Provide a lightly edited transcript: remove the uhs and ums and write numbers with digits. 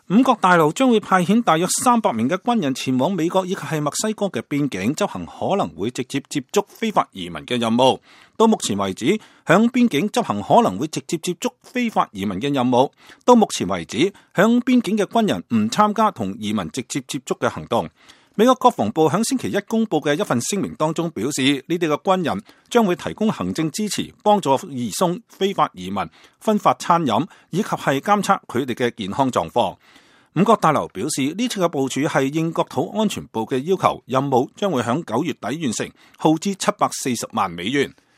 五角大樓將會派遣大約300名嘅軍人前往美國以及係墨西哥嘅邊境執行可能會直接接觸非法移民嘅任務。到目前為止，響邊境執行可能會直接接觸非法移民嘅任務。到目前為止，響邊境嘅軍人唔參加同移民直接接觸嘅行動。美國國防部響星期一公布嘅一份聲明當中表示，呢啲嘅軍人將會提供行政支持，幫助移送非法移民，分發餐飲，以及係監測佢哋嘅健康狀況。五角大樓表示，呢次嘅部署係應國土安全部嘅要求，任務將會響9月底完成，耗資740萬美元。